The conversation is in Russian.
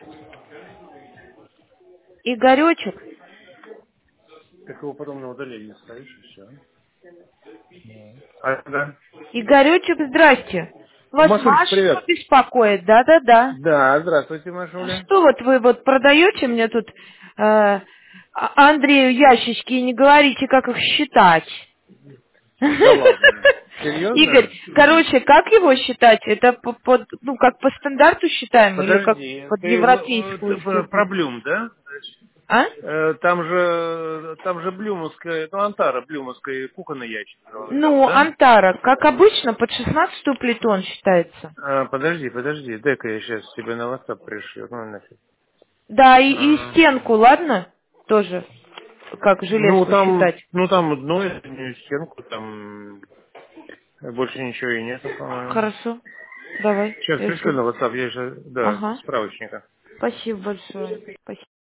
Игоречек, Так его потом на удаление ставишь, и все. А, да. Игоречек, здрасте. Вас Машулька, Машенька привет. беспокоит, да-да-да. Да, здравствуйте, Машуля. Что вот вы вот продаете мне тут Андрею ящички и не говорите, как их считать? Да ладно. Игорь, Серьезно? короче, как его считать? Это ну, как по стандарту считаем или как Подожди, под ты европейскую про штуку? Блюм, да? А? Там же блюмовская, ну, Антара блюмовская кухонный ящик взял, Ну, да? Антара, как обычно, под 16-ю плиту он считается. Подожди, дай-ка я сейчас тебе на WhatsApp пришлю. Ну, нафиг. Да, и Ага. стенку, ладно? Тоже, как Ну, железку там, считать. ну, там одну стенку, там больше ничего и нету, по-моему. Хорошо. Давай, Сейчас пришлю если... на WhatsApp, я же, да, Ага. справочника. Спасибо большое. Спасибо.